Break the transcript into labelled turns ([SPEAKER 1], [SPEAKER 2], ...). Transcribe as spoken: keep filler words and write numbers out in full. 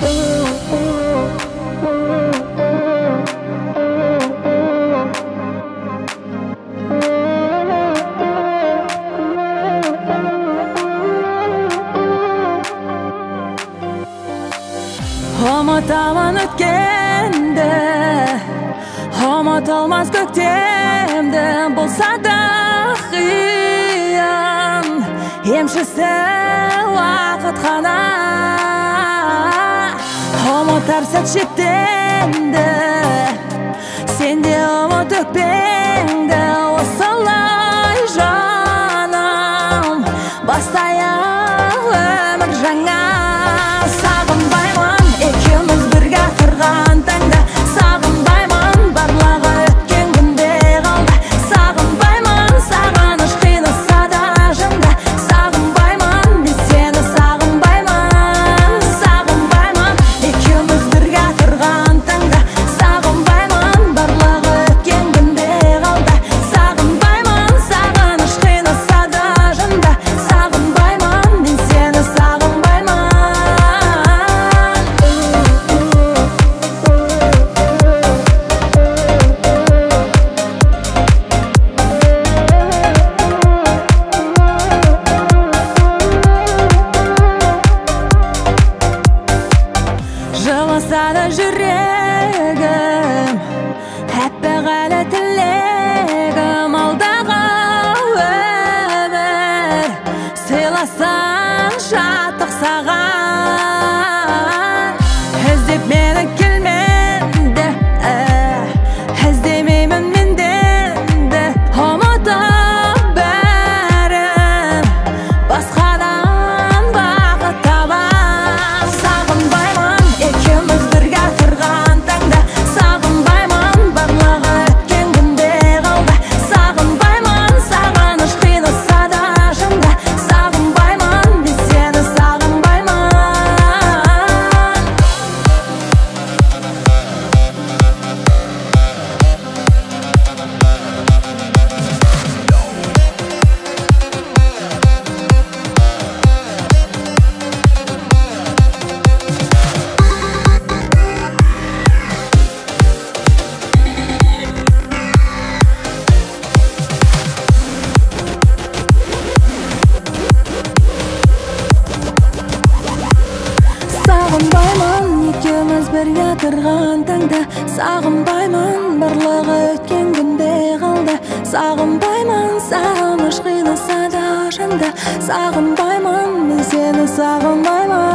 [SPEAKER 1] Ұмытамын өткенді, ұмытылмас көктемді, болса да қиын, емшісі уақыт қана. Ұмытар сәт жетенді, сенде ұмыт өкпеңді, осылай жаным, бастайық өмір жаңа. Сағынбаймын екеуміз бірге тұрған таңда, сағынбаймын барлығы өткен күнде қалды. Сағынбаймын сағыныш қинаса да жында, сағынбаймын мен сені сағынбаймын. Сағынбаймын екеуміз бірге тұрған таңда, сағынбаймын барлығы өткен күнде қалды. Сағынбаймын сағыныш қинаса да жында, сағынбаймын мен сені сағынбаймын. Жыласа да жүрегім, әппақ әлі тілегім, алдағы өмір сыйласын шаттық саған. Іздеп мені келменді, іздемеймін менденді, ұмытып бәрін басқадан бақыт табам. Сағынбаймын екеуміз бірге тұрған таңда, сағынбаймын барлығы өткен күнде қалды. Сағынбаймын сағыныш қинаса да жында, сағынбаймын мен сені сағынбаймын. Сағынбаймын екеуміз бірге тұрған таңда, сағынбаймын барлығы өткен күнде қалды. Сағынбаймын сағыныш қинаса да жанда, сағынбаймын мен сені сағынбаймын.